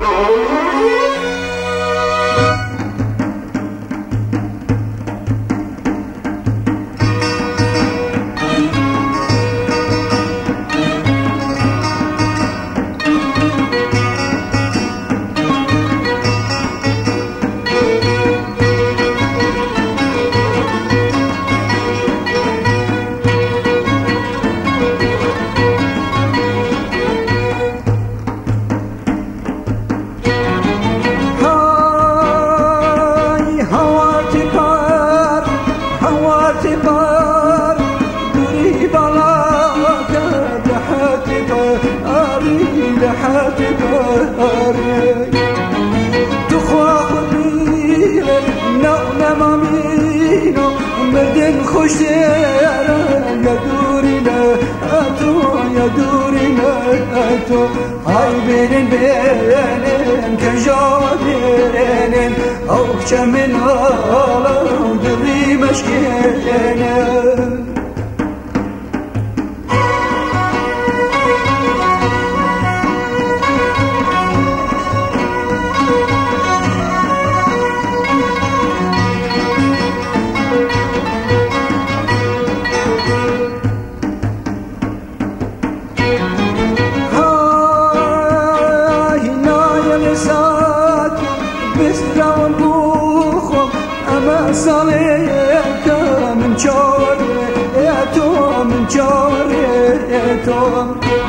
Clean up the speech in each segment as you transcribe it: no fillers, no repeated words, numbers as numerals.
مردن خوش یا دورنا اتو یا دورنا اتو های بینن کجا بینن او چمن آلا دلی مشکینن صليك من شوريتهم من شوريتهم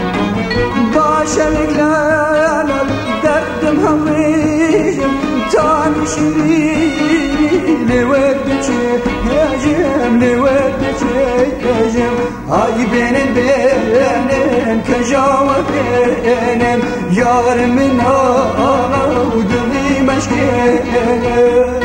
باشلك لنا درد مهضيم تاني شريني لودك يا جيم لودك يا جيم هاي بين كجاوة بين يار من هلا ودلي مشكين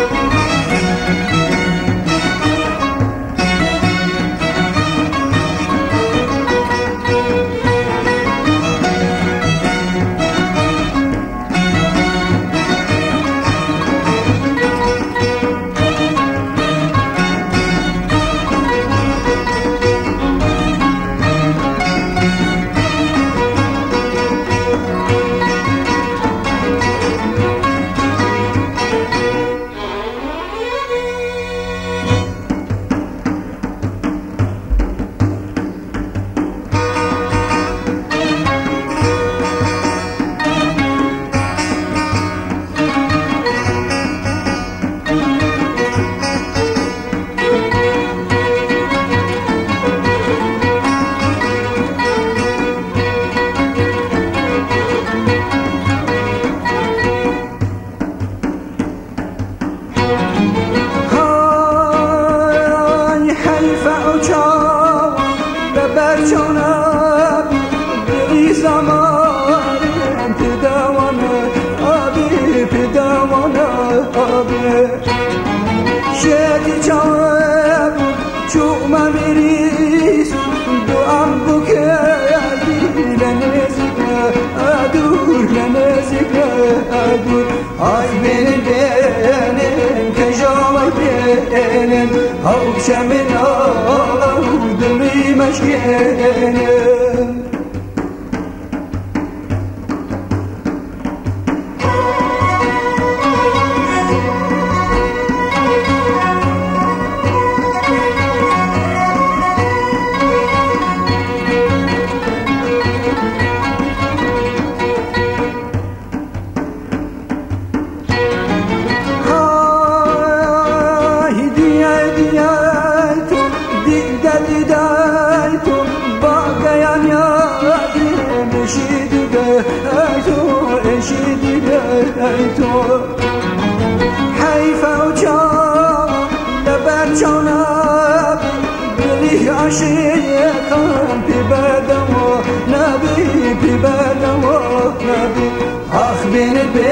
شادي جواب شو ما مريس دوام بكادي لنزك أدور لنزك أدور هاي بين كجواب بين أو شمن الله ودمي مشكين حيفا وجار لبرجونا بلي عشيقا ببدو نبي ببدو نبي اخ بين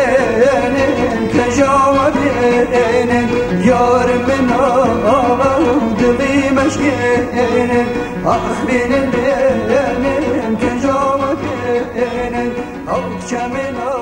كجاوة بين يار من الله دلي مشكين اخ بين كجاوة بين او كمنا